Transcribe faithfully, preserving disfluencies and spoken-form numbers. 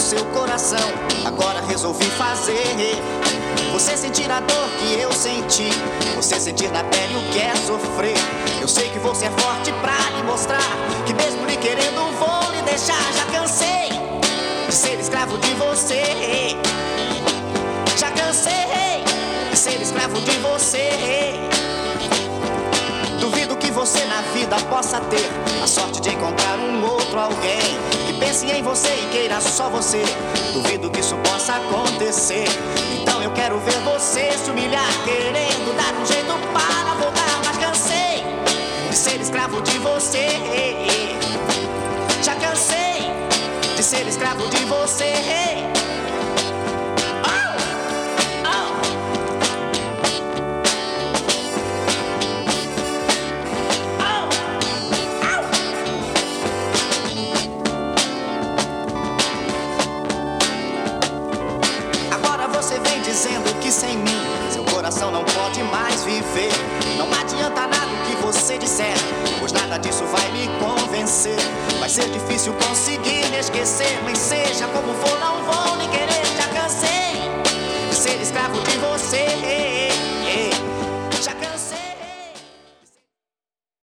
seu coração. Agora resolvi fazer você sentir a dor que eu senti, você sentir na pele o que é sofrer. Eu sei que você é forte pra lhe mostrar que mesmo lhe querendo vou lhe deixar. Já cansei de ser escravo de você, já cansei de ser escravo de você. Duvido que você na vida possa ter a sorte de encontrar um outro alguém que pense em você e queira só você. Duvido que isso possa acontecer. Então eu quero ver você se humilhar, querendo dar um jeito para voltar. Mas cansei de ser escravo de você, já cansei de ser escravo de você. Você vem dizendo que sem mim seu coração não pode mais viver. Não adianta nada o que você disser, pois nada disso vai me convencer. Vai ser difícil conseguir me esquecer, mas seja como for, não vou